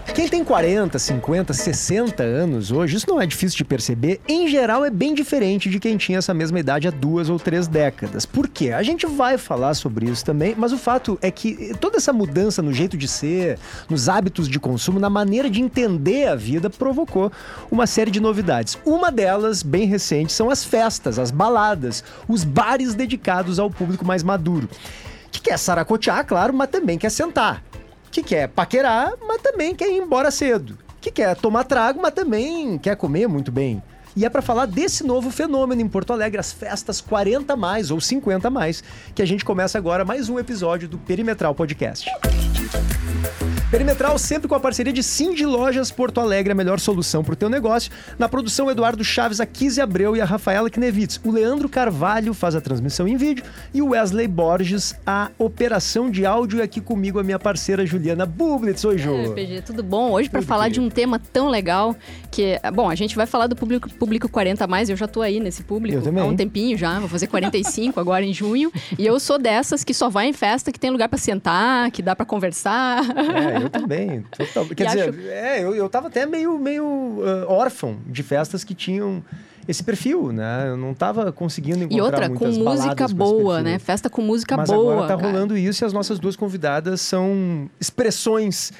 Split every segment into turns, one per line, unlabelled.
Quem tem 40, 50, 60 anos hoje, isso não é difícil de perceber, em geral é bem diferente de quem tinha essa mesma idade há 2 ou 3 décadas. Por quê? A gente vai falar sobre isso também, mas o fato é que toda essa mudança no jeito de ser, nos hábitos de consumo, na maneira de entender a vida, provocou uma série de novidades. Uma delas, bem recente, são as festas, as baladas, os bares dedicados ao público mais maduro. Que quer saracotear, claro, mas também quer sentar. Que quer paquerar, mas também quer ir embora cedo. Que quer tomar trago, mas também quer comer muito bem. E é para falar desse novo fenômeno em Porto Alegre, as festas 40 mais ou 50 mais, que a gente começa agora mais um episódio do Perimetral Podcast. Perimetral sempre com a parceria de Cindy Lojas Porto Alegre, a melhor solução para o teu negócio. Na produção, Eduardo Chaves, a Kizzy Abreu e a Rafaela Knevitz. O Leandro Carvalho faz a transmissão em vídeo e o Wesley Borges a operação de áudio. E aqui comigo a minha parceira Juliana Bublitz. Oi, Ju.
PG, tudo bom? Hoje para falar de um tema tão legal que... Bom, a gente vai falar do público 40 mais, eu já tô aí nesse público há um tempinho já, vou fazer 45 agora em junho. E eu sou dessas que só vai em festa que tem lugar para sentar, que dá para conversar.
Eu também. Quer dizer, eu tava até meio órfão de festas que tinham esse perfil, né? Eu não tava conseguindo encontrar
e outra,
muitas
com música boa, né? Festa com música boa.
Mas agora tá rolando isso e as nossas duas convidadas são expressões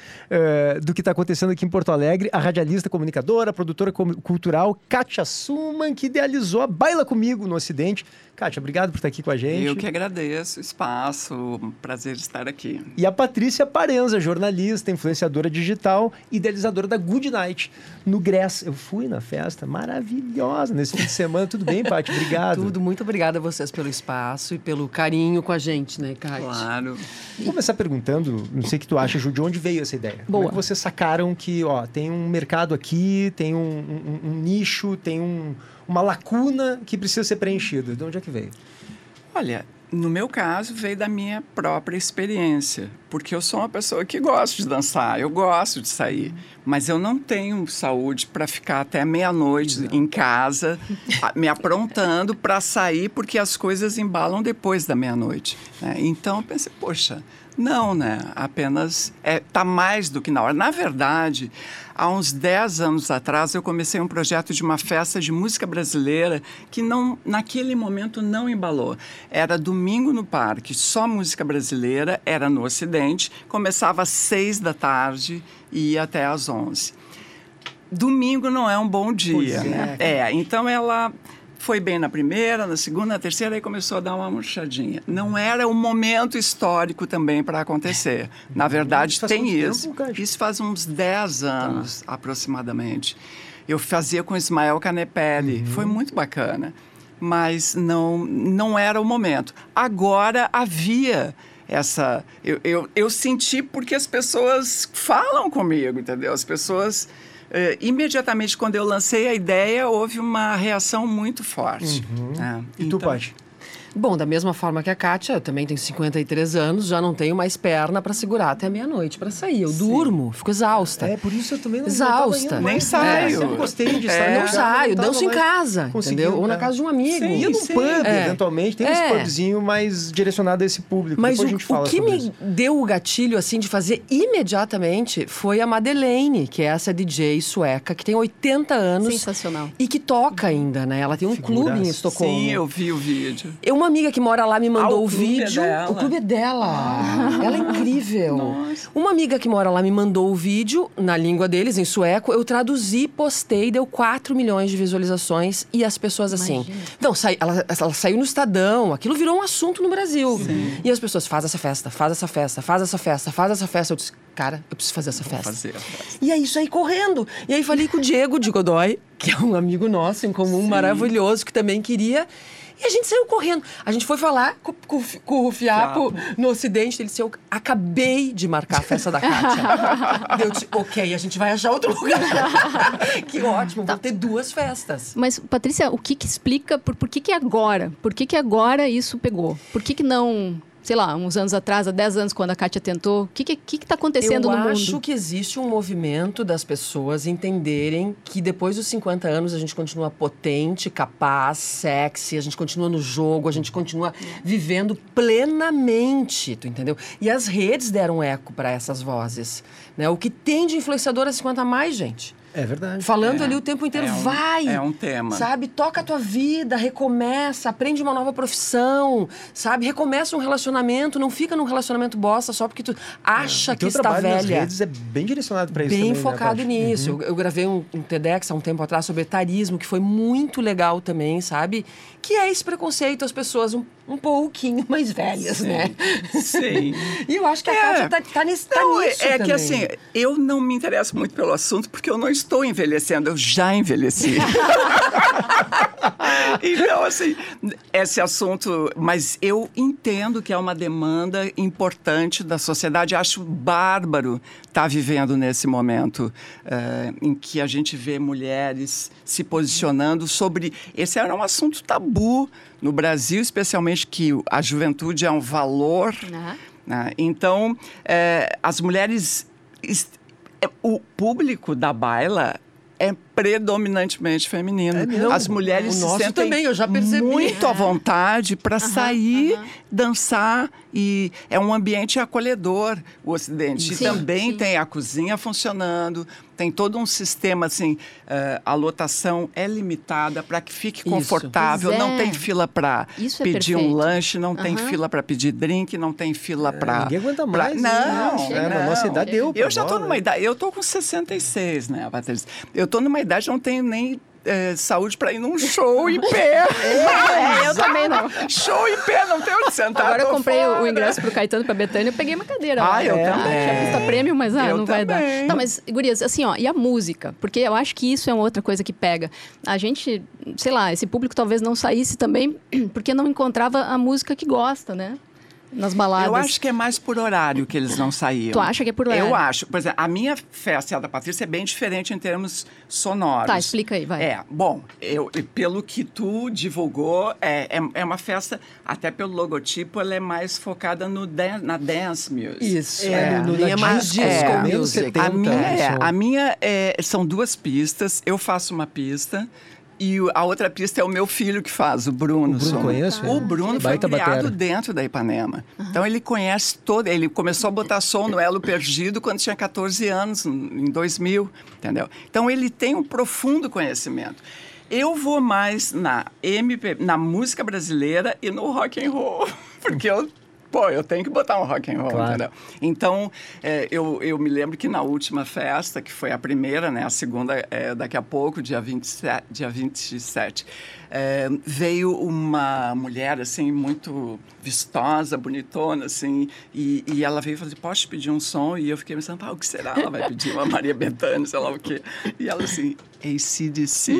do que tá acontecendo aqui em Porto Alegre. A radialista, comunicadora, produtora cultural, Kátia Suman, que idealizou a Baila Comigo no Ocidente. Kátia, obrigado por estar aqui com a gente.
Eu que agradeço o espaço, um prazer estar aqui.
E a Patrícia Parenza, jornalista, influenciadora digital, idealizadora da Good Night no Gress. Eu fui na festa, maravilhosa, nesse fim de semana. Tudo bem, Paty? Obrigado.
Tudo, muito obrigada a vocês pelo espaço e pelo carinho com a gente, né, Kátia?
Claro.
Vou começar perguntando, não sei o que tu acha, Ju, de onde veio essa ideia?
Boa.
Como é que vocês sacaram que, tem um mercado aqui, tem um nicho, tem uma lacuna que precisa ser preenchida? De onde é que veio?
Olha, no meu caso, veio da minha própria experiência, porque eu sou uma pessoa que gosta de dançar, eu gosto de sair, mas eu não tenho saúde para ficar até meia-noite em casa, me aprontando para sair, porque as coisas embalam depois da meia-noite, né? Então, eu pensei, poxa, não, né? Apenas tá mais do que na hora. Na verdade, há uns 10 anos atrás, eu comecei um projeto de uma festa de música brasileira que naquele momento não embalou. Era domingo no parque, só música brasileira, era no Ocidente, começava às 6 da tarde e ia até às 11. Domingo não é um bom dia, né? Então ela... Foi bem na primeira, na segunda, na terceira, aí começou a dar uma murchadinha. Não era o momento histórico também para acontecer. Na verdade, tem isso. Isso faz uns 10 anos, aproximadamente. Eu fazia com Ismael Canepelli. Foi muito bacana. Mas não era o momento. Agora havia essa... Eu senti porque as pessoas falam comigo, entendeu? As pessoas... imediatamente, quando eu lancei a ideia, houve uma reação muito forte.
E tu, Paty?
Bom, da mesma forma que a Kátia, eu também tenho 53 anos, já não tenho mais perna para segurar até meia-noite para sair. Eu durmo, fico exausta.
Por isso eu também não
exausta.
Nem saio.
Eu gostei de sair.
Não saio, danço em casa, entendeu? Ou na casa de um amigo.
Ia num pub, eventualmente. Tem uns pubzinho mais direcionado a esse público.
Mas
depois a gente fala
o que
sobre
me
isso.
deu o gatilho, assim, de fazer imediatamente foi a Madeleine, que é essa DJ sueca, que tem 80 anos.
Sensacional.
E que toca ainda, né? Ela tem um clube em Estocolmo.
Sim, eu vi o vídeo.
Uma amiga que mora lá me mandou o vídeo.
Dela.
O clube é dela. Ela é incrível.
Nossa.
Uma amiga que mora lá me mandou o vídeo na língua deles, em sueco. Eu traduzi, postei, deu 4 milhões de visualizações. E as pessoas assim... Não, ela saiu no Estadão. Aquilo virou um assunto no Brasil.
Sim.
E as pessoas, faz essa festa, faz essa festa, faz essa festa, faz essa festa. Eu disse, cara, eu preciso fazer essa festa.
Fazer a festa.
E é isso aí, correndo. E aí falei com o Diego de Godoy, que é um amigo nosso em comum, maravilhoso, que também queria... E a gente saiu correndo. A gente foi falar com o Fiapo no Ocidente. Ele disse, eu acabei de marcar a festa da Kátia. Eu disse, ok, a gente vai achar outro lugar. Que ótimo, vou ter 2 festas.
Mas, Patrícia, o que explica por que agora? Por que agora isso pegou? Por que não sei lá, uns anos atrás, há 10 anos, quando a Kátia tentou? O que está acontecendo no mundo?
Eu acho que existe um movimento das pessoas entenderem que depois dos 50 anos a gente continua potente, capaz, sexy, a gente continua no jogo, a gente continua vivendo plenamente, tu entendeu? E as redes deram eco para essas vozes, né? O que tem de influenciadora 50 a mais, gente?
É verdade.
Falando ali o tempo inteiro, vai!
É um tema.
Sabe? Toca a tua vida, recomeça, aprende uma nova profissão, sabe? Recomeça um relacionamento, não fica num relacionamento bosta só porque tu acha que está velha.
Nas redes é bem direcionado para isso
bem
também,
focado
né,
nisso. Eu gravei um TEDx há um tempo atrás sobre etarismo, que foi muito legal também, sabe? Que é esse preconceito às pessoas um pouquinho mais velhas, né?
Sim.
E eu acho que a Kátia tá nisso também.
Que assim, eu não me interesso muito pelo assunto porque eu não estou envelhecendo, eu já envelheci. Então, assim, esse assunto... Mas eu entendo que é uma demanda importante da sociedade. Acho bárbaro estar vivendo nesse momento em que a gente vê mulheres se posicionando sobre... Esse era um assunto tabu no Brasil, especialmente que a juventude é um valor. Né? Então, as mulheres... O público da baila é predominantemente feminino. As mulheres se sentem
também, eu já percebi.
muito à vontade para sair, dançar, e é um ambiente acolhedor, o Ocidente.
Sim,
e também tem a cozinha funcionando, tem todo um sistema, assim, a lotação é limitada para que fique confortável, não tem fila para pedir um lanche, não tem fila para pedir drink, não tem fila para...
Ninguém aguenta mais.
Não.
Na nossa idade deu.
Eu já estou numa idade, eu estou com 66, né, Patrícia? Eu estou numa idade, não tenho nem saúde para ir num show em pé.
Eu também não.
Show em pé, não tenho onde sentar.
Agora eu comprei o ingresso pro Caetano, pra Betânia, eu peguei uma cadeira.
Eu também.
Tinha pista prêmio, mas não vai dar.
também.
Não, mas, gurias, assim, ó, e a música? Porque eu acho que isso é uma outra coisa que pega. A gente, sei lá, esse público talvez não saísse também porque não encontrava a música que gosta, né? Nas baladas.
Eu acho que é mais por horário que eles não saíam.
Tu acha que é por horário?
Eu acho. Por exemplo, a minha festa e a da Patrícia é bem diferente em termos sonoros.
Tá, explica aí, vai.
Bom, pelo que tu divulgou, é uma festa, até pelo logotipo, ela é mais focada na dance music.
Isso. Na mais disco music.
A minha são 2 pistas, eu faço uma pista. E a outra pista é o meu filho que faz, o Bruno.
O Bruno conheço?
O Bruno foi criado dentro da Ipanema. Então, ele conhece ele começou a botar som no Elo Perdido quando tinha 14 anos, em 2000, entendeu? Então, ele tem um profundo conhecimento. Eu vou mais na música brasileira e no rock and roll, porque eu tenho que botar um rock and roll,
claro.
Entendeu? Então, eu me lembro que na última festa, que foi a primeira, né? A segunda daqui a pouco, dia 27, veio uma mulher, assim, muito vistosa, bonitona, assim, e ela veio e falou assim, posso te pedir um som? E eu fiquei pensando, o que será? Ela vai pedir uma Maria Bethânia, sei lá o quê. E ela assim, AC/DC.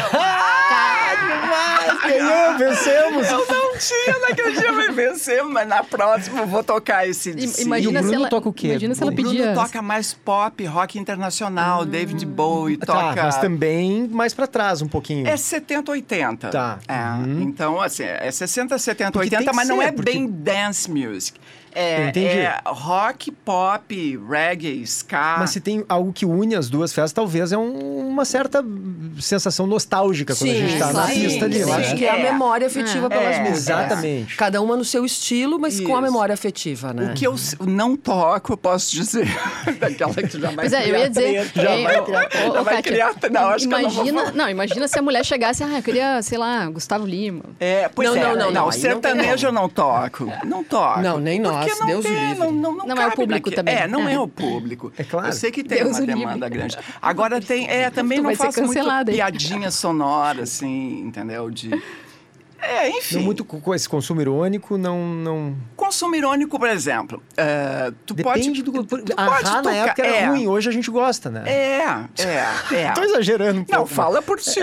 Demais! Ganhou, vencemos!
Eu não tinha naquele dia, mas vencemos, mas na próxima eu vou tocar esse DC.
Imagina
e o Bruno
se ela
toca o quê?
Imagina se ela
O
pedia...
Bruno toca mais pop, rock internacional, David Bowie, toca...
Tá, mas também mais pra trás um pouquinho.
É 70, 80.
Tá.
Então, assim, é 60, 70,
Porque
80, mas não é
porque...
bem dance music.
Entendi.
É rock, pop, reggae, ska.
Mas se tem algo que une as duas festas, talvez é uma certa sensação nostálgica quando a gente tá na pista ali.
Eu acho que é a memória afetiva pelas músicas.
Exatamente.
Cada uma no seu estilo, mas com a memória afetiva, né?
O que eu não toco, eu posso dizer. Daquela que tu já vai
Pois eu ia dizer...
Já vai criar... Não, acho que eu não vou falar.
Não, imagina se a mulher chegasse, eu queria, sei lá, Gustavo Lima.
Não, sertanejo eu não toco. Não toco.
Não, nem nós.
Porque
Deus o livre.
Não é o público também.
Não é o público.
É claro.
Eu sei que tem
Deus
uma demanda grande. Agora tem... também não faço muito piadinha sonora, assim, entendeu? Enfim.
Não muito com esse consumo irônico, não...
Consumo irônico, por exemplo.
Depende do... A na época era ruim, hoje a gente gosta, né? Tô exagerando um pouco.
Não, fala por ti.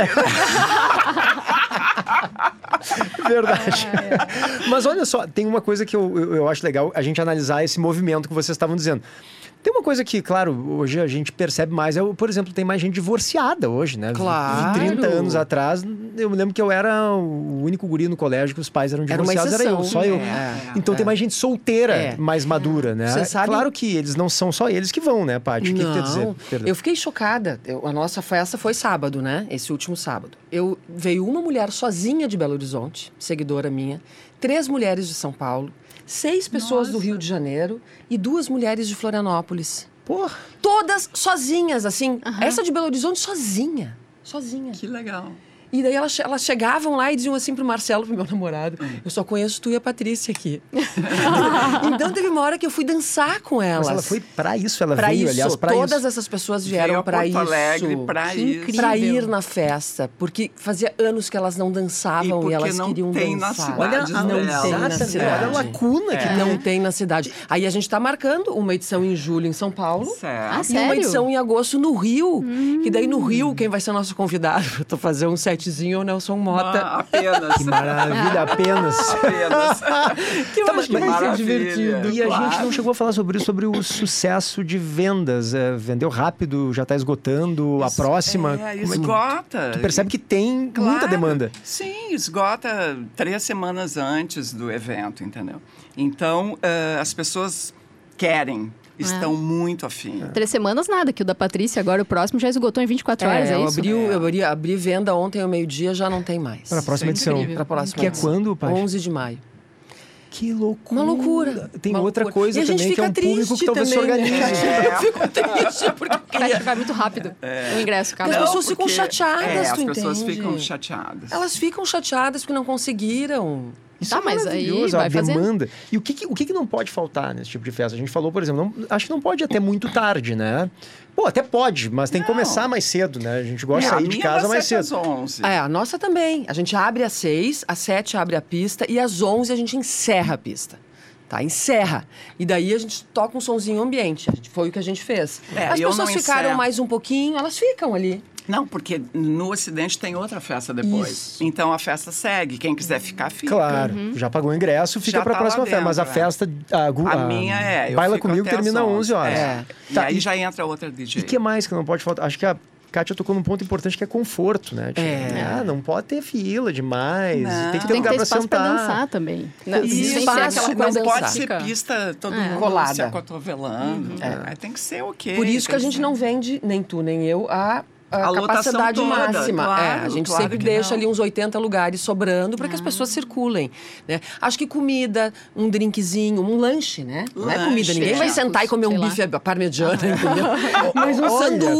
Verdade. Mas olha só, tem uma coisa que eu acho legal a gente analisar esse movimento que vocês estavam dizendo. Tem uma coisa que, claro, hoje a gente percebe mais, por exemplo, tem mais gente divorciada hoje, né?
Claro.
30 anos atrás, eu me lembro que eu era o único guri no colégio que os pais eram divorciados, era eu, só eu. Então tem mais gente solteira, mais madura, né?
Você sabe...
Claro que eles não são só eles que vão, né, Paty? O que quer dizer? Perdão.
Eu fiquei chocada. A nossa festa foi sábado, né? Esse último sábado. Veio uma mulher sozinha de Belo Horizonte, seguidora minha, 3 mulheres de São Paulo, 6 pessoas do Rio de Janeiro e 2 mulheres de Florianópolis.
Porra!
Todas sozinhas, assim. Essa de Belo Horizonte sozinha. Sozinha.
Que legal.
E daí elas chegavam lá e diziam assim pro Marcelo, pro meu namorado, eu só conheço tu e a Patrícia aqui. Então teve uma hora que eu fui dançar com elas.
Mas ela foi pra isso, ela
pra
veio,
isso.
aliás, pra
Todas
isso.
essas pessoas vieram pra isso.
Alegre pra isso.
Pra ir na festa, porque fazia anos que elas não dançavam e elas queriam dançar.
Olha,
não tem na cidade.
Olha a lacuna que
não tem na cidade. Aí a gente tá marcando uma edição em julho em São Paulo.
Certo.
E uma edição em agosto no Rio. Que daí no Rio, quem vai ser nosso convidado pra tu fazer um setzinho é o Nelson Mota.
Apenas.
Que maravilha, apenas.
Que eu acho que vai ser divertido.
E a gente não chegou a falar sobre isso, sobre o sucesso de vendas. Vendeu rápido, já está esgotando. A próxima...
esgota.
Tu percebe que tem muita demanda.
Sim, esgota 3 semanas antes do evento, entendeu? Então, as pessoas querem... Estão muito afim.
3 semanas nada, que o da Patrícia agora, o próximo, já esgotou em 24 horas, é isso?
Eu abri venda ontem ao meio-dia, já não tem mais.
Para a próxima edição.
Para a próxima
que
edição.
é quando, Paty?
11 de maio.
Que loucura.
Uma loucura.
Tem outra coisa
e
também, que é um público que talvez se organize.
Eu fico triste, porque...
Vai muito rápido o ingresso, cara.
As pessoas ficam chateadas, tu entende?
As pessoas ficam chateadas.
Elas ficam chateadas porque não conseguiram.
Isso
tá,
é
mas aí
a
vai
demanda. E o que não pode faltar nesse tipo de festa? A gente falou, por exemplo, acho que não pode ir até muito tarde, né? Pô, até pode, mas tem que começar mais cedo, né? A gente gosta de sair de casa mais cedo.
Às 11.
A nossa também. A gente abre às 6, às 7 abre a pista e às 11 a gente encerra a pista. Tá, encerra. E daí a gente toca um sonzinho ambiente. Foi o que a gente fez. As pessoas ficaram mais um pouquinho, elas ficam ali.
Não, porque no Ocidente tem outra festa depois.
Isso.
Então a festa segue. Quem quiser ficar, fica.
Claro, já pagou o ingresso, fica para a próxima festa. Mas a festa.
A minha
Baila Comigo termina 11 horas.
E aí já entra outra DJ.
E o que mais que não pode faltar? Acho que a Kátia tocou num ponto importante que é conforto, né? Não pode ter fila demais.
Não.
Tem que ter lugar para sentar.
Pra dançar também.
Isso, não pode ser pista todo mundo
colada,
se acotovelando. Tem que ser ok.
Por isso que a gente não vende, nem tu nem eu, a capacidade máxima.
Claro,
a gente sempre deixa ali uns 80 lugares sobrando para que as pessoas circulem. Né? Acho que comida, um drinkzinho, um lanche, né? Não é comida, ninguém vai sentar e comer um bife parmegiana, entendeu? Mas um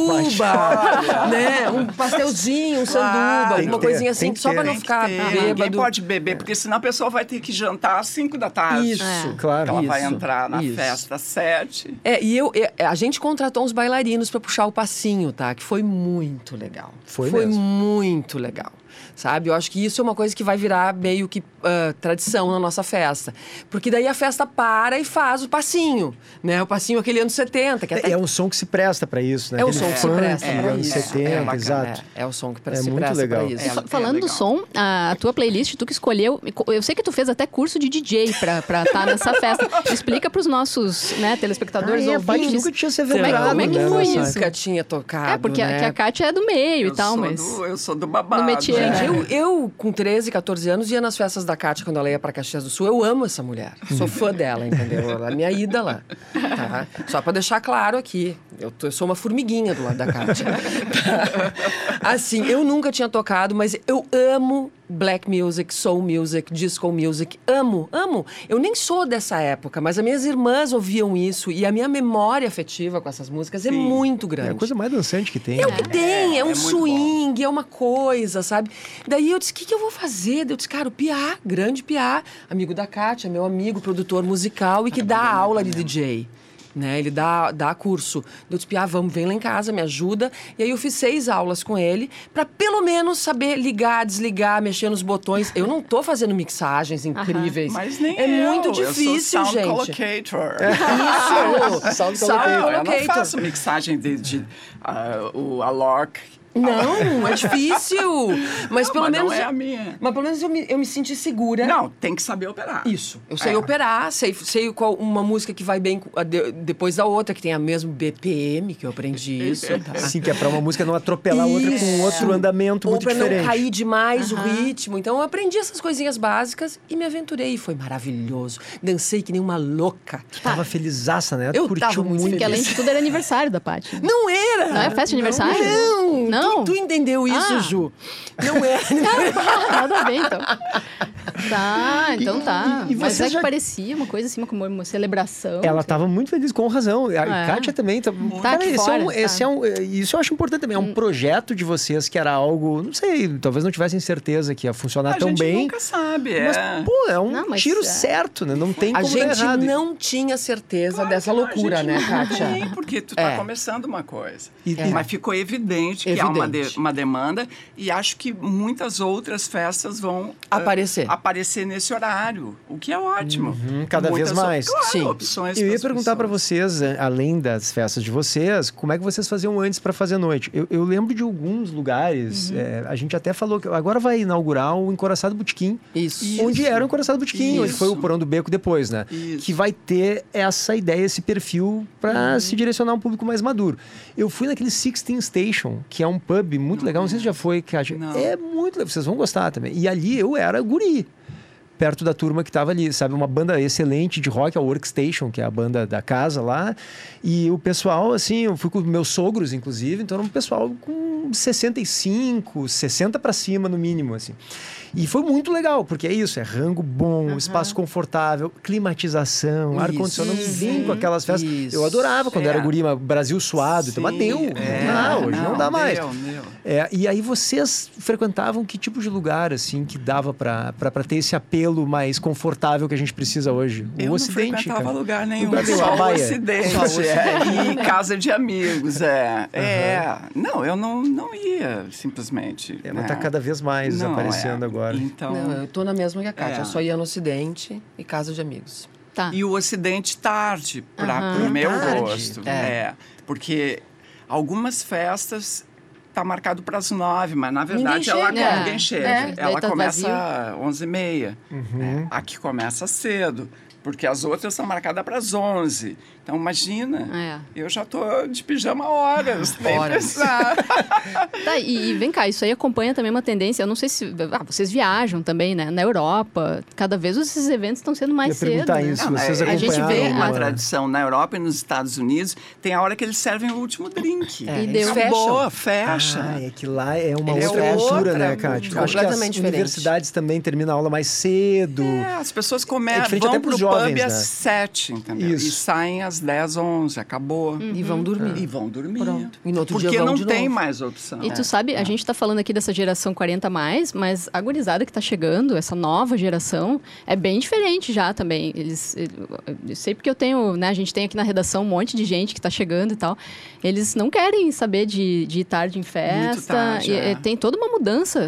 sanduba, né? Um pastelzinho, um sanduba, alguma coisinha assim, só para não ficar bêbado.
Ninguém pode beber, porque senão a pessoa vai ter que jantar às 5 da tarde.
Isso,
claro.
Ela vai entrar na festa às 7.
A gente contratou uns bailarinos para puxar o passinho, tá? Que foi muito legal.
Foi
mesmo. Muito legal. Sabe? Eu acho que isso é uma coisa que vai virar meio que tradição na nossa festa. Porque daí a festa para e faz o passinho, né? O passinho aquele anos 70. Que
é um som que se presta para isso, né?
É o som que se presta para
anos
isso.
70, exato.
É o som que se
muito
presta
legal.
para isso.
Falando do som, a tua playlist, tu que escolheu... Eu sei que tu fez até curso de DJ pra estar nessa festa. Explica pros nossos telespectadores ouvintes.
Nunca tinha se aventurado.
Como é que foi isso?
Nunca tinha tocado,
porque a Kátia é do meio e tal, mas...
Eu sou do babado.
No métier.
Eu, com 13, 14 anos, ia nas festas da Kátia quando ela ia pra Caxias do Sul. Eu amo essa mulher. Sou fã dela, entendeu? Ela é minha ídola. Tá? Só pra deixar claro aqui. Eu sou uma formiguinha do lado da Kátia. Assim, eu nunca tinha tocado, mas eu amo black music, soul music, disco music. Amo. Eu nem sou dessa época, mas as minhas irmãs ouviam isso e a minha memória afetiva com essas músicas é muito grande.
É a coisa mais dançante que tem.
É o que tem, é um swing, é uma coisa, sabe? Daí eu disse, o que eu vou fazer? Eu disse, cara, o Piá, grande Piá, amigo da Kátia, meu amigo, produtor musical e que dá aula de DJ. Né? Ele dá curso. Eu disse, Piá, vem lá em casa, me ajuda. E aí eu fiz 6 aulas com ele para pelo menos saber ligar, desligar, mexer nos botões. Eu não tô fazendo mixagens incríveis.
Mas nem
muito difícil,
eu sou sound
gente.
collocator.
Isso!
Sound collocator.
Eu não faço mixagem de a Lork
Não, é difícil. Mas pelo menos...
não é a minha.
Mas pelo menos eu me senti segura.
Não, tem que saber operar.
Isso. Eu sei operar, sei qual uma música que vai bem depois da outra, que tem a mesmo BPM, que eu aprendi isso. Tá?
Sim, que é pra uma música não atropelar a outra com outro andamento muito diferente.
Ou pra não cair demais o ritmo. Então eu aprendi essas coisinhas básicas e me aventurei. Foi maravilhoso. Dancei que nem uma louca.
Tu tava felizaça, né? Tu
Eu
curtiu
tava muito
muito.
Porque além de tudo era aniversário da Paty.
Não era!
Não é festa de aniversário?
Não! Tu entendeu isso, Ju. Não era.
Nada a ver, então. Tá, então tá.
E
Mas
você
que parecia uma coisa assim, como uma celebração.
Ela tava muito feliz, com razão. A Kátia também. Cara,
aqui fora,
isso eu acho importante também. É um projeto de vocês que era algo... Não sei, talvez não tivessem certeza que ia funcionar tão bem.
A gente nunca sabe,
Mas, pô, é um tiro certo, né? Não tem como dar errado.
A gente não tinha certeza dessa loucura, né, Kátia?
Sim, porque tu tá começando uma coisa. Mas ficou evidente que há uma demanda e acho que muitas outras festas vão aparecer nesse horário, o que é ótimo.
Cada vez mais.
Claro, opções.
Eu ia perguntar para vocês, além das festas de vocês, como é que vocês faziam antes para fazer noite? Eu lembro de alguns lugares, a gente até falou que agora vai inaugurar o Encoraçado Botequim. Onde era o Encoraçado Botequim, onde foi o Porão do Beco depois, né? Que vai ter essa ideia, esse perfil para se direcionar a um público mais maduro. Eu fui naquele 16 Station, que é um pub muito legal, não sei se já foi, Kátia. É muito legal, vocês vão gostar também. E ali eu era guri, perto da turma que estava ali, sabe? Uma banda excelente de rock, a Workstation, que é a banda da casa lá. E o pessoal, assim, eu fui com meus sogros, inclusive, então era um pessoal com 65, 60 para cima, no mínimo, assim. E foi muito legal, porque é isso, é rango bom, espaço confortável, climatização, ar-condicionado, vim com aquelas festas. Eu adorava quando era guri, Brasil suado, então, mas deu. Hoje não dá mais. E aí vocês frequentavam que tipo de lugar, assim, que dava para ter esse apelo mais confortável que a gente precisa hoje?
Eu
o Ocidente,
não frequentava
cara.
lugar nenhum, só o Ocidente. E casa de amigos, Não, eu não ia, simplesmente.
Mas tá cada vez mais aparecendo agora.
Então...
Não, eu tô na mesma que a Kátia. Eu só ia no Ocidente e casa de amigos.
Tá.
E o Ocidente tarde, pro meu gosto. Porque algumas festas tá marcado para as 9, mas na verdade ninguém chega. Ela começa às 11h30. Aqui começa cedo, porque as outras são marcadas para as 11. Então, imagina, eu já tô de pijama horas, nem pensar.
Tá, e vem cá, isso aí acompanha também uma tendência, eu não sei se... vocês viajam também, né? Na Europa, cada vez esses eventos estão sendo mais cedo.
Perguntar isso, vocês
a gente vê uma
agora.
tradição na Europa e nos Estados Unidos, tem a hora que eles servem o último drink.
E deu.
Fecha.
É que lá é uma outra cultura, né, Kátia? Acho que as universidades também terminam a aula mais cedo.
As pessoas vão pro pub às 7, entendeu? E saem às 10, 11, acabou.
E vão dormir.
Pronto.
E no outro
porque
dia
não
de
tem
novo.
mais opção.
E tu sabe, a gente tá falando aqui dessa geração 40+, mas a gurizada que tá chegando, essa nova geração, é bem diferente já também. Eu sei porque eu tenho, né, a gente tem aqui na redação um monte de gente que tá chegando e tal. Eles não querem saber de ir tarde em festa.
Tarde,
tem toda uma mudança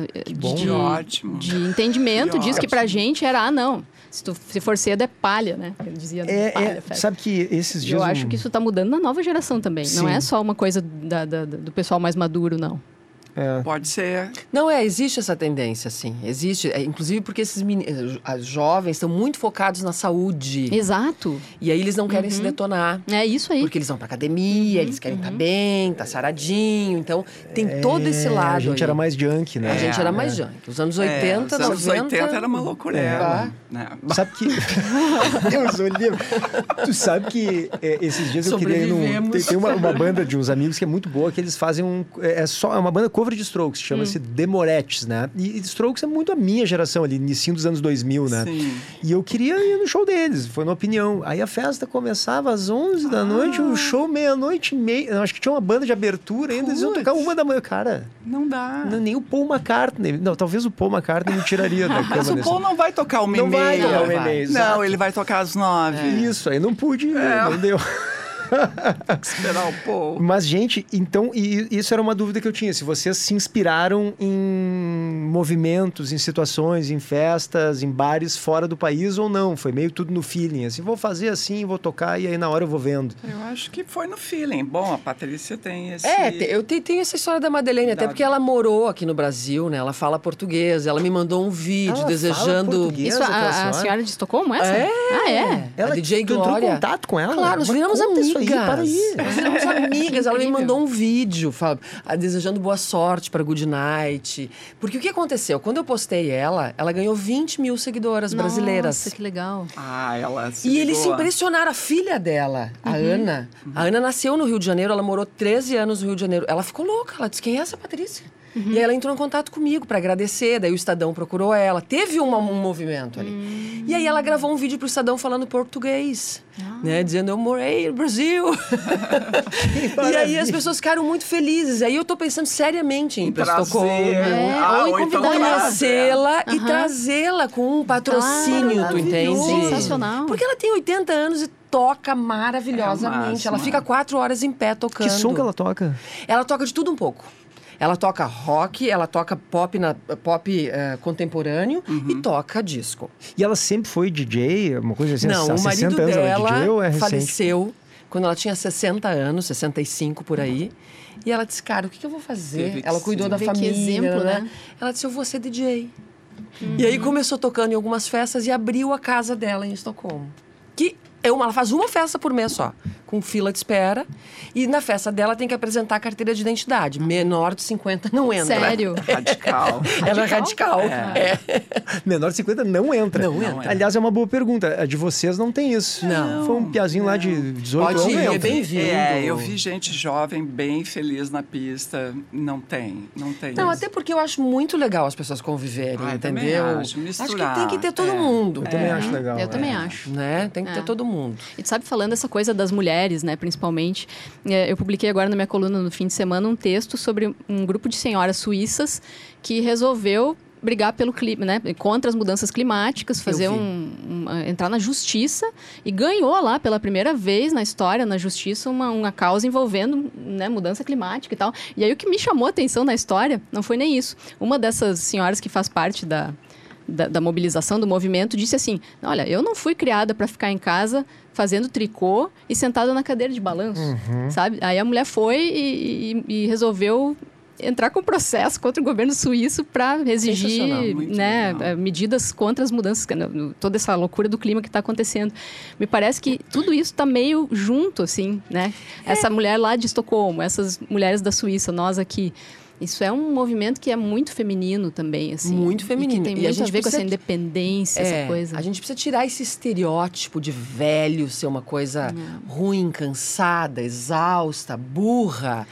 de entendimento disso, que pra gente era, não. Se for cedo é palha, né? Eu dizia palha,
sabe que esses dias...
Eu acho que isso tá mudando na nova geração também. Sim. Não é só uma coisa do pessoal mais maduro, não.
Pode ser.
Não, existe essa tendência, sim. Existe. Inclusive porque esses as jovens estão muito focados na saúde.
Exato.
E aí eles não querem se detonar.
É isso aí.
Porque eles vão pra academia, eles querem estar bem, tá saradinho. Então, tem todo esse lado.
A gente era mais junk, né?
A gente era mais junk. Os anos 80, 90... Os anos
80 era uma loucura.
Sabe que... Deus, olha... Tu sabe que esses dias eu queria ir num... Tem uma banda de uns amigos que é muito boa, que eles fazem é uma banda cover de Strokes, chama-se The Morettes, né? E Strokes é muito a minha geração ali, início dos anos 2000, né?
Sim.
E eu queria ir no show deles, foi na opinião. Aí a festa começava às 11 da noite, o show meia-noite e meia. Acho que tinha uma banda de abertura ainda, eles iam tocar 1 da manhã. Cara,
não dá.
Nem o Paul McCartney. Não, talvez o Paul McCartney me tiraria da cama.
Mas o Paul não vai tocar 1h30.
Não vai tocar 1h30.
Não, ele vai tocar às 9.
Isso, aí não pude, não deu.
Tem que esperar um pouco.
Mas, gente, então, e isso era uma dúvida que eu tinha. Se vocês se inspiraram em movimentos, em situações, em festas, em bares fora do país ou não? Foi meio tudo no feeling, assim, vou fazer assim, vou tocar e aí na hora eu vou vendo.
Eu acho que foi no feeling. Bom, a Patrícia tem esse...
eu tenho essa história da Madeleine, até porque ela morou aqui no Brasil, né? Ela fala português, ela me mandou um vídeo desejando...
Isso, a senhora de Estocolmo, essa?
Ela
a DJ Glória.
entrou em contato com ela?
Claro, nós viramos amigas.
Para aí.
Nós viramos amigas. Ela me mandou um vídeo, desejando boa sorte para Good Night. Porque o que aconteceu? Quando eu postei ela ganhou 20 mil seguidoras brasileiras.
Nossa, que legal.
Ela se
E eles se impressionaram. A filha dela, a Ana. A Ana nasceu no Rio de Janeiro, ela morou 13 anos no Rio de Janeiro. Ela ficou louca, ela disse, quem é essa Patrícia? E aí ela entrou em contato comigo para agradecer, daí o Estadão procurou ela. Teve um movimento ali. E aí ela gravou um vídeo pro Estadão falando português, né? Dizendo, eu morei no Brasil. E aí as pessoas ficaram muito felizes. Aí eu tô pensando seriamente em ir pra Estocolmo.
Ou então
conhecê-la e trazê-la com um patrocínio, tu entende?
Sensacional.
Porque ela tem 80 anos e toca maravilhosamente. Ela fica 4 horas em pé tocando.
Que som que ela toca?
Ela toca de tudo um pouco. Ela toca rock, ela toca pop contemporâneo e toca disco.
E ela sempre foi DJ? Uma coisa assim?
Não, o marido dela
DJ, ou é
faleceu quando ela tinha 60 anos, 65 por aí. E ela disse, cara, o que eu vou fazer? Ela cuidou da família,
que exemplo, né?
Ela disse, eu vou ser DJ. E aí começou tocando em algumas festas e abriu a casa dela em Estocolmo. Ela faz uma festa por mês só, com fila de espera. E na festa dela tem que apresentar a carteira de identidade. Menor de 50 não entra.
Sério?
Radical.
Ela é radical.
Menor de 50 não entra.
Não entra.
Aliás, é uma boa pergunta. A de vocês não tem isso.
Não.
Foi um piazinho lá de 18 anos.
Pode ir, é bem-vindo.
Eu vi gente jovem, bem feliz na pista. Não tem
Não,
isso.
até porque eu acho muito legal as pessoas conviverem, entendeu?
Acho
que tem que ter todo mundo.
Eu também acho legal.
Eu também acho.
Né? Tem que ter todo mundo.
E tu sabe, falando essa coisa das mulheres, né, principalmente, eu publiquei agora na minha coluna no fim de semana um texto sobre um grupo de senhoras suíças que resolveu brigar pelo clima, né, contra as mudanças climáticas, fazer entrar na justiça e ganhou lá pela primeira vez na história, na justiça, uma causa envolvendo, né, mudança climática e tal. E aí o que me chamou a atenção na história não foi nem isso. Uma dessas senhoras que faz parte da mobilização, do movimento, disse assim, olha, eu não fui criada para ficar em casa fazendo tricô e sentada na cadeira de balanço, sabe? Aí a mulher foi e resolveu entrar com processo contra o governo suíço para exigir, né, medidas contra as mudanças, toda essa loucura do clima que está acontecendo. Me parece que tudo isso está meio junto, assim, né? Essa mulher lá de Estocolmo, essas mulheres da Suíça, nós aqui. Isso é um movimento que é muito feminino também, assim.
Muito feminino.
E que tem muito a ver com essa independência, essa coisa.
A gente precisa tirar esse estereótipo de velho ser uma coisa ruim, cansada, exausta, burra,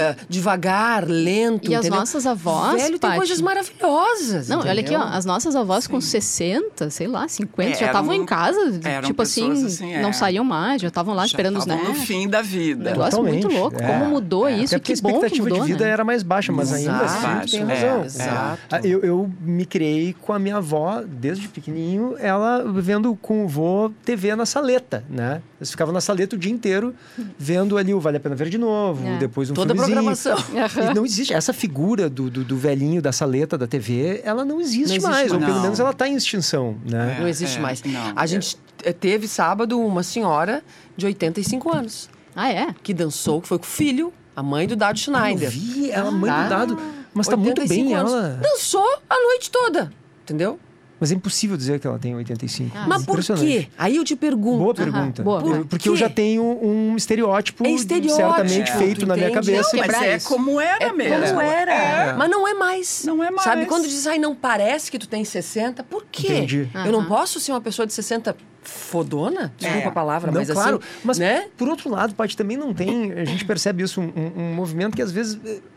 devagar, lento,
E
entendeu?
as nossas avós,
velho tem coisas maravilhosas,
Não,
entendeu?
olha aqui, ó, as nossas avós com 60, sei lá, 50, já estavam em casa, tipo assim, não saíam mais, já estavam lá esperando os netos.
no fim da vida.
Um negócio muito louco, como mudou isso,
até
e que bom que mudou,
a expectativa de vida
né?
era mais baixa, mas ainda assim tem razão.
Exato.
Eu me criei com a minha avó, desde pequenininho, ela vendo com o vô TV na saleta, né? Eles ficavam na saleta o dia inteiro, vendo ali o Vale a Pena Ver de Novo, depois um
toda a
filmezinho.
programação.
E não existe. Essa figura do velhinho da saleta da TV, ela não existe mais. Ou pelo menos ela está em extinção, né?
Não existe mais.
Não.
A gente teve sábado uma senhora de 85 anos.
Ah, é?
Que dançou, que foi com o filho, a mãe do Dado Schneider.
Eu vi ela, mãe do Dado. Mas tá muito bem
anos.
ela.
Dançou a noite toda, entendeu?
Mas é impossível dizer que ela tem 85.
Mas por quê? Aí eu te pergunto.
Boa pergunta.
Boa.
Porque eu já tenho um estereótipo, certamente feito na minha cabeça.
Não, mas é como era mesmo.
Como era. Mas não é mais.
Não é mais.
Sabe, quando diz, não parece que tu tem 60, por quê?
Entendi.
Eu não posso ser uma pessoa de 60 fodona? Desculpa a palavra,
não,
mas
claro.
assim...
Mas,
né?
por outro lado, Paty, também não tem... A gente percebe isso, um movimento que, às vezes,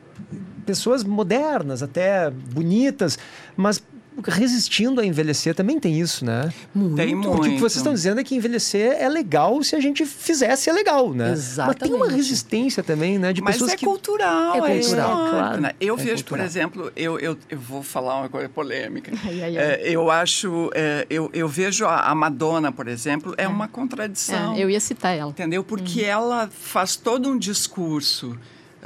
pessoas modernas, até bonitas, mas resistindo a envelhecer, também tem isso, né?
Tem muito.
Porque o que vocês estão dizendo é que envelhecer é legal se a gente fizesse, é legal, né?
Exatamente.
Mas tem uma resistência também, né? De pessoas
é
que...
cultural.
É cultural, claro.
Né? Eu vejo,
cultural.
por exemplo, eu vou falar uma coisa polêmica.
Ai.
Eu acho... eu vejo a Madonna, por exemplo, é uma contradição.
Eu ia citar ela.
Entendeu? Porque ela faz todo um discurso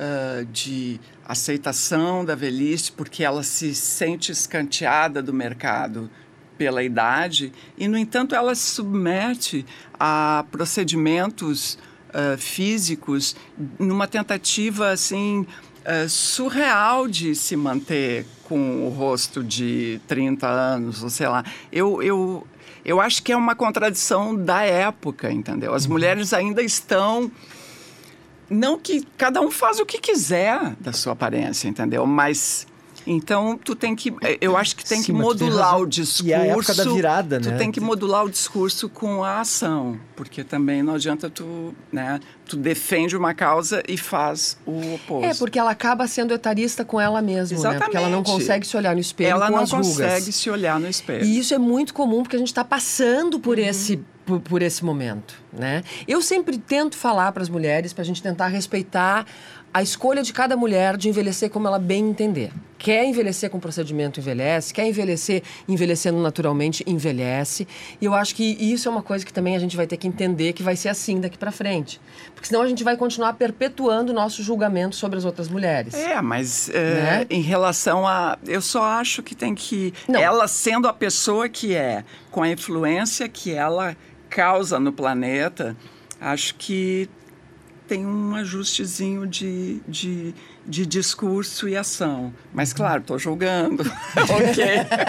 de aceitação da velhice, porque ela se sente escanteada do mercado pela idade, e, no entanto, ela se submete a procedimentos físicos numa tentativa, assim, surreal de se manter com o rosto de 30 anos, ou sei lá. Eu acho que é uma contradição da época, entendeu? As mulheres ainda estão... Não que cada um faz o que quiser da sua aparência, entendeu? Mas... Então, tu tem que... Eu acho que tem que modular o discurso...
E a época da virada,
né? Tu tem que modular o discurso com a ação. Porque também não adianta tu, né? Tu defende uma causa e faz o oposto.
Porque ela acaba sendo etarista com ela mesma,
exatamente,
né? Porque ela não consegue se olhar no espelho com as rugas.
Ela não consegue se olhar no espelho.
E isso é muito comum, porque a gente está passando por esse momento, né? Eu sempre tento falar para as mulheres, para a gente tentar respeitar a escolha de cada mulher de envelhecer como ela bem entender. Quer envelhecer com procedimento, envelhece. Quer envelhecer envelhecendo naturalmente, envelhece. E eu acho que isso é uma coisa que também a gente vai ter que entender que vai ser assim daqui para frente. Porque senão a gente vai continuar perpetuando o nosso julgamento sobre as outras mulheres.
Mas né? Em relação a... Eu só acho que tem que... Não. Ela sendo a pessoa que é, com a influência que ela causa no planeta, acho que tem um ajustezinho de discurso e ação. Mas, claro, estou julgando. Ok.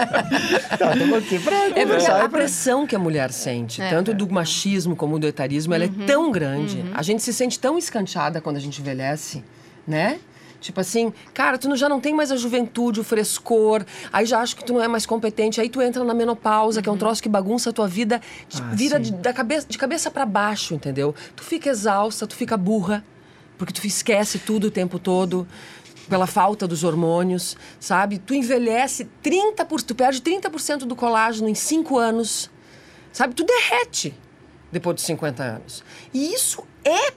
Porque a pressão que a mulher sente, tanto do machismo como do etarismo, ela é tão grande. A gente se sente tão escanteada quando a gente envelhece, né? Tipo assim, cara, tu já não tem mais a juventude, o frescor, aí já acho que tu não é mais competente, aí tu entra na menopausa, que é um troço que bagunça a tua vida, vira de cabeça para baixo, entendeu? Tu fica exausta, tu fica burra, porque tu esquece tudo o tempo todo, pela falta dos hormônios, sabe? Tu envelhece 30%, tu perde 30% do colágeno em 5 anos, sabe? Tu derrete depois de 50 anos. E isso é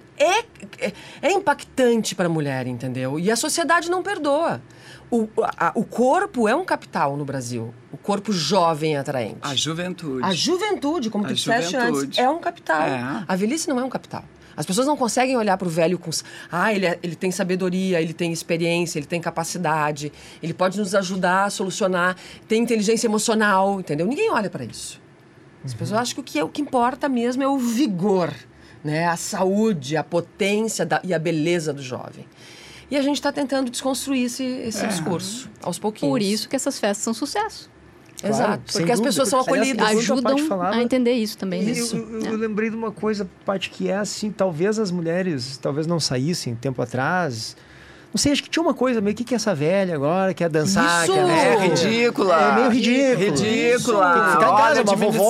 impactante para a mulher, entendeu? E a sociedade não perdoa. O corpo é um capital no Brasil. O corpo jovem é atraiente.
A juventude.
A juventude, como tu disseste antes, é um capital. A velhice não é um capital. As pessoas não conseguem olhar para o velho com... ele tem sabedoria, ele tem experiência, ele tem capacidade, ele pode nos ajudar a solucionar, tem inteligência emocional, entendeu? Ninguém olha para isso. As pessoas acham que o que importa mesmo é o vigor, né? A saúde, a potência e a beleza do jovem. E a gente está tentando desconstruir esse discurso, aos pouquinhos.
Por isso que essas festas são sucesso.
Claro, exato, porque as pessoas são acolhidas.
Ajudam a entender isso também.
Eu lembrei de uma coisa, Paty, que é assim, talvez as mulheres não saíssem tempo atrás... Não sei, acho que tinha uma coisa meio, o que é essa velha agora, quer dançar,
isso!
É ridícula.
É meio ridícula.
Ridícula.
Tem que ficar em casa, uma vovó.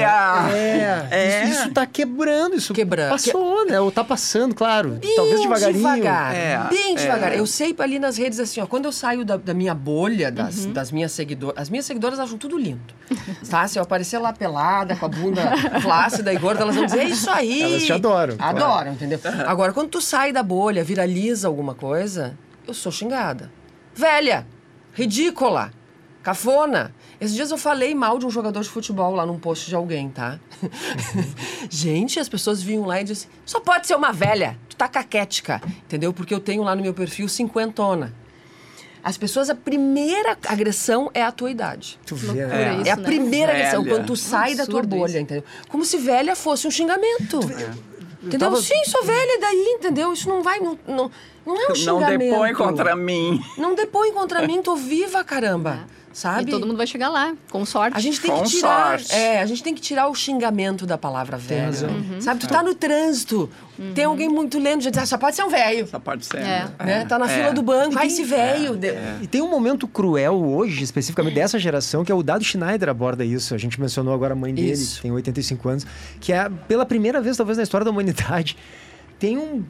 Saia.
Isso tá quebrando, isso
quebrando.
Passou, né? Ou tá passando, claro. Talvez devagarinho.
Bem devagar. Eu sei ali nas redes assim, ó, quando eu saio da minha bolha, das minhas seguidoras, as minhas seguidoras acham tudo lindo. Tá? Se eu aparecer lá pelada, com a bunda flácida e gorda, elas vão dizer, é isso aí.
Elas te adoram.
Adoram, entendeu? Agora, quando tu sai da bolha, viraliza alguma coisa... Eu sou xingada. Velha, ridícula, cafona. Esses dias eu falei mal de um jogador de futebol lá num post de alguém, tá? Gente, as pessoas vinham lá e diziam, só pode ser uma velha, tu tá caquética, entendeu? Porque eu tenho lá no meu perfil 50. As pessoas, a primeira agressão é a tua idade.
Tu vê,
é a primeira agressão, quando tu sai da tua bolha, entendeu? Como se velha fosse um xingamento. Entendeu? Sim, sou velha, daí, entendeu? Isso não vai... Não é um xingamento.
Não depõe contra mim.
Não depõe contra mim, tô viva, caramba. Sabe?
E todo mundo vai chegar lá, com sorte.
A gente tem que tirar... a gente tem que tirar o xingamento da palavra velha. Sabe? Tu tá no trânsito, tem alguém muito lento, já diz, só pode ser um velho.
Só pode ser.
Né? Tá na fila do banco, vai esse velho.
E tem um momento cruel hoje, especificamente dessa geração, que é o Dado Schneider aborda isso. A gente mencionou agora a mãe dele, que tem 85 anos, que é pela primeira vez, talvez, na história da humanidade, tem um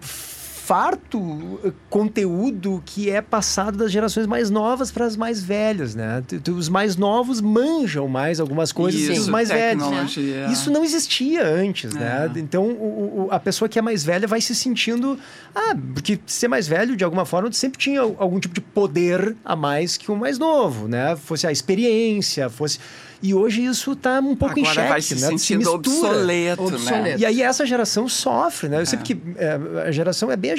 farto conteúdo que é passado das gerações mais novas para as mais velhas, né? Os mais novos manjam mais algumas coisas que os mais velhos. Isso não existia antes, né? Então, a pessoa que é mais velha vai se sentindo... porque ser mais velho, de alguma forma, sempre tinha algum tipo de poder a mais que o mais novo, né? Fosse a experiência, fosse... E hoje isso está um pouco
agora
em xeque,
vai se sentindo
se
obsoleto, né?
E aí essa geração sofre, né? Eu sei que a geração é bem a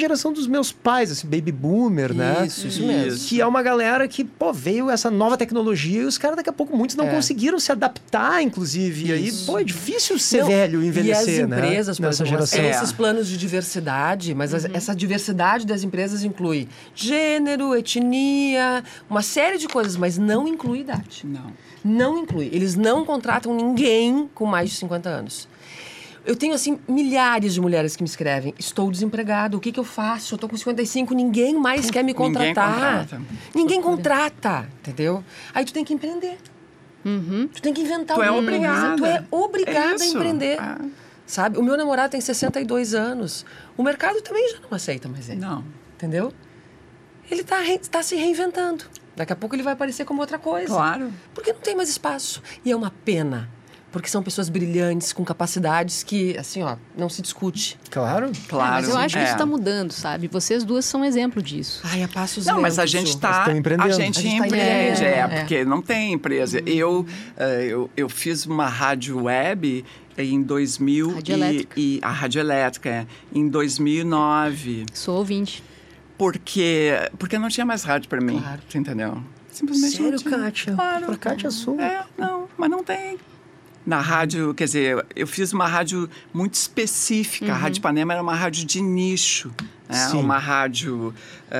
geração dos meus pais, assim, baby boomer, né?
Isso mesmo.
Que é uma galera que, veio essa nova tecnologia e os caras, daqui a pouco, muitos não conseguiram se adaptar, inclusive. E aí, é difícil ser velho e envelhecer,
e as empresas,
né? Nessa geração.
Esses planos de diversidade, mas essa diversidade das empresas inclui gênero, etnia, uma série de coisas, mas não inclui idade. Não inclui. Eles não contratam ninguém com mais de 50 anos. Eu tenho, assim, milhares de mulheres que me escrevem: estou desempregado, o que eu faço? Eu estou com 55, ninguém mais quer me contratar. Ninguém contrata, entendeu? Aí tu tem que empreender. Tu tem que inventar alguma coisa. Tu é obrigada a empreender. Sabe? O meu namorado tem 62 anos. O mercado também já não aceita mais ele.
Não.
Entendeu? Ele tá se reinventando. Daqui a pouco ele vai aparecer como outra coisa.
Claro.
Porque não tem mais espaço. E é uma pena. Porque são pessoas brilhantes, com capacidades que, assim, não se discute.
Claro.
Mas eu acho que isso está mudando, sabe? Vocês duas são exemplo disso.
Ai, a passos
Não, mas a gente empreende, porque não tem empresa. Eu fiz uma rádio web em 2000 a rádio elétrica, em 2009.
Sou ouvinte.
Porque não tinha mais rádio para mim, você entendeu? Simplesmente
sério,
não tinha.
Kátia?
Claro.
Pra Kátia é sua.
Não, mas não tem. Na rádio, quer dizer, eu fiz uma rádio muito específica. A Rádio Ipanema era uma rádio de nicho, né? Uma rádio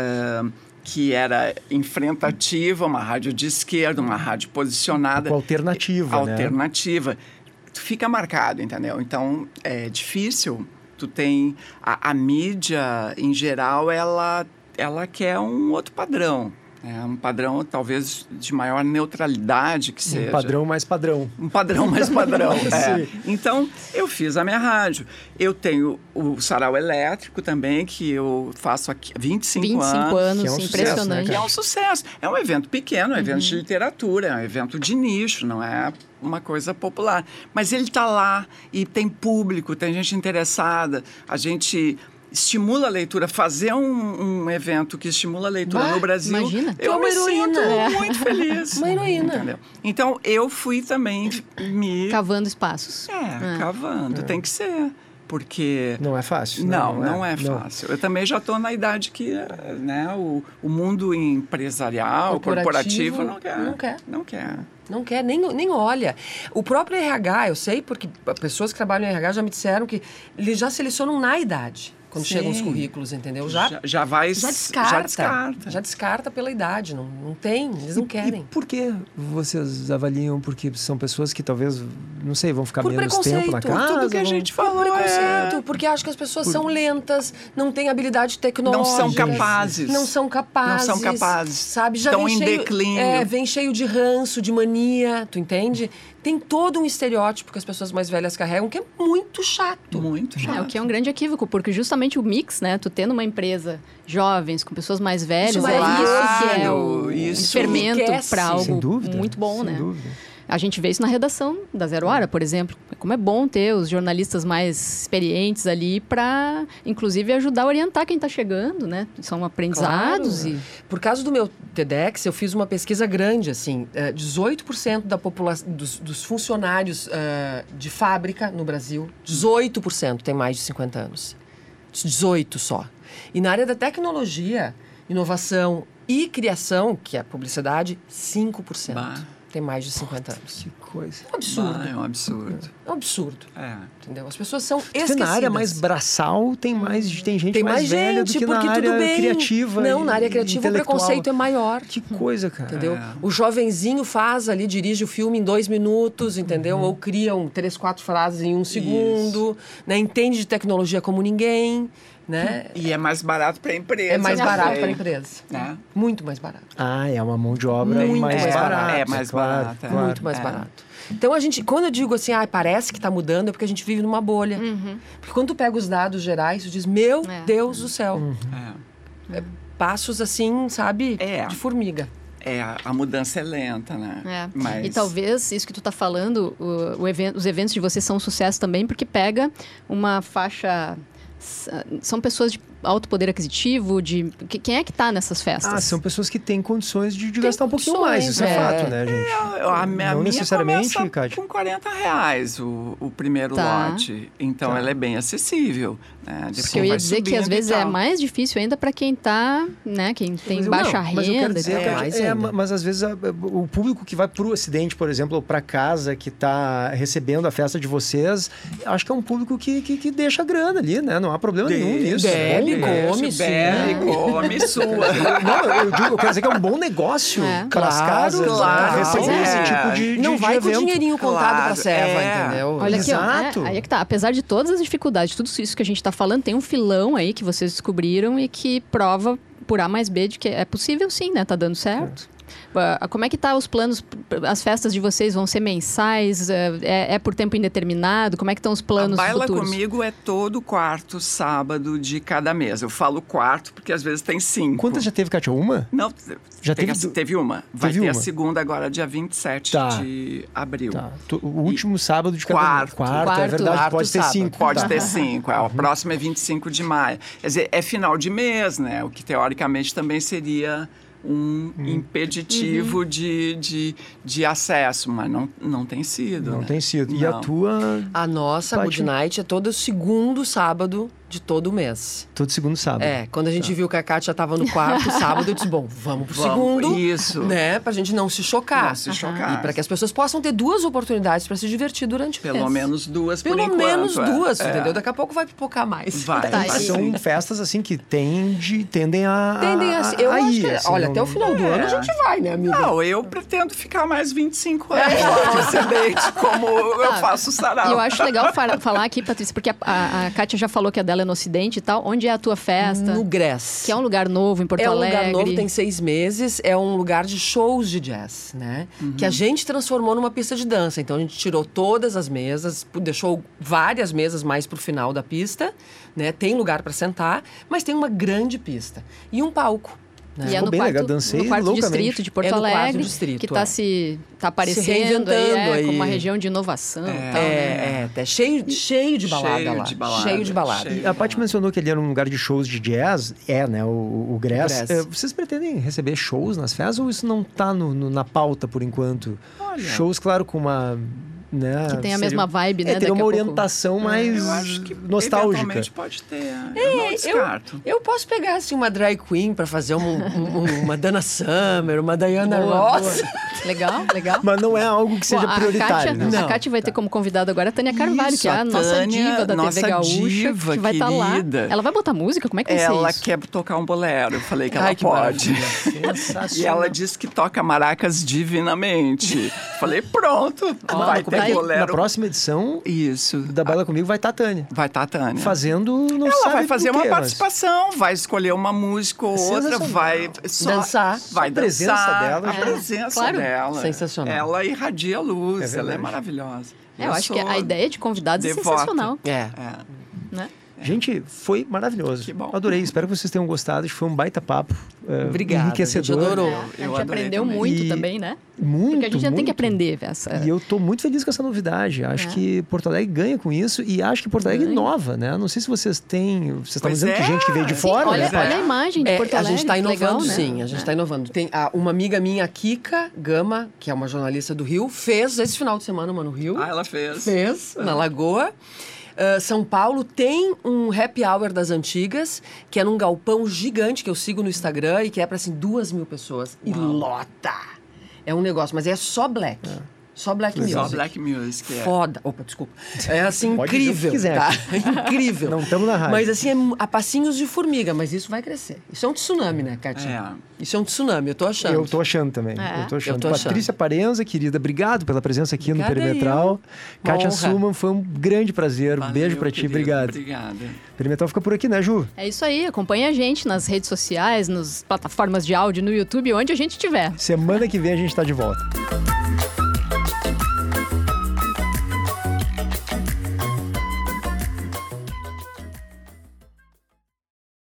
que era enfrentativa, uma rádio de esquerda, uma rádio posicionada. Alternativa. Fica marcado, entendeu? Então, é difícil. Tu tem... A mídia, em geral, ela quer um outro padrão. Um padrão, talvez, de maior neutralidade que seja.
Um padrão mais padrão.
Um padrão mais padrão, Então, eu fiz a minha rádio. Eu tenho o Sarau Elétrico também, que eu faço aqui há 25
anos,
que é um
impressionante.
Sucesso, né? Que é um sucesso. É um evento pequeno, um evento de literatura, é um evento de nicho, não é uma coisa popular. Mas ele está lá e tem público, tem gente interessada. A gente... estimula a leitura, fazer um evento que estimula a leitura no Brasil.
Imagina.
Eu me sinto muito feliz.
Uma heroína.
Entendeu? Então, eu fui também
cavando espaços.
Cavando. Tem que ser. Porque...
Não é fácil.
Não é fácil. Eu também já estou na idade que o mundo empresarial, corporativo não quer, nem olha. O próprio RH, eu sei, porque pessoas que trabalham em RH já me disseram que eles já selecionam na idade. Quando chegam os currículos, entendeu? Já descarta pela idade. Não tem, eles não querem.
E por que vocês avaliam? Porque são pessoas que talvez, não sei, vão ficar menos tempo na casa?
Tudo que a gente falou
preconceito, porque acham que as pessoas são lentas, não têm habilidade tecnológica.
Não são capazes.
Sabe? Já
estão em declínio.
Vem cheio de ranço, de mania, tu entende? Tem todo um estereótipo que as pessoas mais velhas carregam, que é muito chato.
Muito chato.
O que é um grande equívoco, porque justamente o mix, né? Tu tendo uma empresa jovens, com pessoas mais velhas, isso que é o fermento para algo muito bom, né? Dúvida. A gente vê isso na redação da Zero Hora, por exemplo. Como é bom ter os jornalistas mais experientes ali para, inclusive, ajudar a orientar quem está chegando, né? São aprendizados.
Claro. Por causa do meu TEDx, eu fiz uma pesquisa grande, assim. 18% da população, dos funcionários de fábrica no Brasil, 18% tem mais de 50 anos. 18 só. E na área da tecnologia, inovação e criação, que é a publicidade, 5%. Tem mais de 50 anos.
Que coisa.
É um absurdo.
É um absurdo.
É um absurdo. Entendeu? As pessoas são esquecidas.
Na área mais braçal tem gente mais velha do que na área criativa.
Não, na área criativa o preconceito é maior.
Que coisa, cara.
Entendeu? O jovenzinho dirige o filme em 2 minutos, entendeu? Ou criam 3, 4 frases em 1 segundo, né? Entende de tecnologia como ninguém. Né?
E é mais barato para a empresa.
É mais barato para a empresa. Muito mais barato.
É uma mão de obra mais barata.
É mais barata.
Muito mais barato. Então, quando eu digo assim, parece que está mudando, é porque a gente vive numa bolha. Porque quando tu pega os dados gerais, tu diz, meu Deus do céu. Passos assim, sabe, de formiga.
A mudança é lenta, né?
Mas... E talvez isso que tu tá falando, os eventos de vocês são um sucesso também, porque pega uma faixa... São pessoas alto poder aquisitivo? Quem é que tá nessas festas?
São pessoas que têm condições de gastar um pouquinho mais, isso é fato, né, gente?
A minha
necessariamente,
começa
Kátia.
com R$40 o primeiro lote. Então, ela é bem acessível. Né?
Porque eu ia dizer que às vezes é mais difícil ainda para quem tá, né? Quem tem baixa renda.
Mas eu quero dizer,
Kátia,
mas às vezes o público que vai pro Ocidente, por exemplo, ou pra casa, que tá recebendo a festa de vocês, acho que é um público que deixa a grana ali, né? Não há problema nenhum nisso.
Come sua.
Não, eu quero dizer que é um bom negócio pelas casas,
claro.
Receber esse tipo de
Não vai
evento.
com o dinheirinho contado pra serva, entendeu?
Olha aqui,
Exato.
Aí é que tá. Apesar de todas as dificuldades, tudo isso que a gente tá falando, tem um filão aí que vocês descobriram e que prova por A mais B de que é possível sim, né? Tá dando certo. Como é que tá os planos? As festas de vocês vão ser mensais? É por tempo indeterminado? Como é que estão os planos
futuros? A Baila Comigo é todo quarto sábado de cada mês. Eu falo quarto porque às vezes tem 5.
Quantas já teve, Kátia? Uma?
Não,
já
teve uma. Vai ter a segunda agora, dia 27 de abril.
Tá. O último sábado de cada mês. Quarto, é verdade, pode ter 5.
Pode ter 5. A próxima é 25 de maio. Quer dizer, é final de mês, né? O que teoricamente também seria um impeditivo de acesso, mas não tem sido.
Não
né?
tem sido.
Não.
E a tua?
A nossa Good Night é todo segundo sábado de todo mês.
Todo segundo sábado.
Quando a gente viu que a Kátia já tava no quarto sábado, eu disse, bom, vamos pro segundo.
Isso.
Né? Pra gente não se chocar.
Não se chocar.
E pra que as pessoas possam ter 2 oportunidades pra se divertir durante o mês.
Pelo menos 2 por
Pelo
enquanto.
menos 2, entendeu? Daqui a pouco vai pipocar mais.
Vai.
São festas, assim, que tendem a
eu acho
ir.
que,
Assim,
olha, até o final do ano a gente vai, né, amiga?
Não, eu pretendo ficar mais 25 anos lá no Ocidente, como eu faço sarau.
E eu acho legal falar aqui, Patrícia, porque a Kátia já falou que a dela é no Ocidente e tal. Onde é a tua festa?
No Gress.
Que é um lugar novo em Porto Alegre.
É um lugar novo, tem 6 meses. É um lugar de shows de jazz, né? Que a gente transformou numa pista de dança. Então, a gente tirou todas as mesas, deixou várias mesas mais pro final da pista, né? Tem lugar para sentar, mas tem uma grande pista. E um palco.
E é no quarto distrito de Porto Alegre, que tá aparecendo aí, como uma região de inovação.
Tá cheio de balada lá. Cheio de balada.
E a Paty mencionou que ele era um lugar de shows de jazz, né, o Gress. Vocês pretendem receber shows nas festas ou isso não tá na pauta por enquanto? Olha, shows, claro, com uma... Né,
que tem a mesma vibe, né?
Tem uma orientação mais
eu acho que
nostálgica.
Pode ter. Eu não descarto.
Eu posso pegar assim, uma drag queen pra fazer uma Dana Summer, uma Diana Ross.
Legal.
Mas não é algo que seja prioritário.
A Kátia vai ter como convidada agora a Tânia Carvalho, que é a nossa diva da TV Gaúcha, que vai estar lá. Ela vai botar música? Como é que vai ser isso?
Ela quer tocar um bolero. Eu falei que ela pode. E ela disse que toca maracas divinamente. Falei, pronto, vai ter bolero.
Na próxima edição da Baila Comigo vai estar a Tânia.
Vai estar a Tânia.
Fazendo,
ela vai fazer uma participação, vai escolher uma música ou outra, vai
dançar.
Vai
a presença dela.
A presença dela.
Sensacional.
Ela irradia luz, ela é maravilhosa.
Eu acho que a ideia de convidados é sensacional. Né?
Gente, foi maravilhoso.
Que bom.
Adorei, espero que vocês tenham gostado. Foi um baita papo.
Obrigada.
Enriquecedor.
A gente adorou.
A gente aprendeu muito também, né?
Muito,
porque a gente já tem que aprender.
E eu tô muito feliz com essa novidade. Acho que Porto Alegre ganha com isso e acho que Porto Alegre inova, né? Não sei se vocês têm... Vocês estão dizendo que gente que veio de fora,
olha,
né?
Olha a imagem de Porto Alegre.
A gente tá inovando,
legal, né?
sim. A gente tá inovando. Tem uma amiga minha, Kika Gama, que é uma jornalista do Rio, fez esse final de semana uma no Rio.
Ela fez.
Na Lagoa. São Paulo tem um happy hour das antigas, que é num galpão gigante que eu sigo no Instagram e que é para assim 2.000 pessoas. E lota! É um negócio, mas é só black. Só black music.
Só black music.
Foda. Opa, desculpa. É assim,
Pode
incrível.
dizer o que quiser.
Tá? Incrível.
Não estamos na rádio.
Mas assim, é a passinhos de formiga, mas isso vai crescer. Isso é um tsunami, né, Kátia? Isso é um tsunami, eu tô achando.
Eu tô achando também. Eu tô achando. Patrícia Parenza, querida, obrigado pela presença aqui no Perimetral. Kátia Suman, foi um grande prazer.
Valeu,
beijo pra ti, obrigado.
Obrigada.
Perimetral fica por aqui, né, Ju?
É isso aí, acompanha a gente nas redes sociais, nas plataformas de áudio, no YouTube, onde a gente estiver.
Semana que vem a gente tá de volta.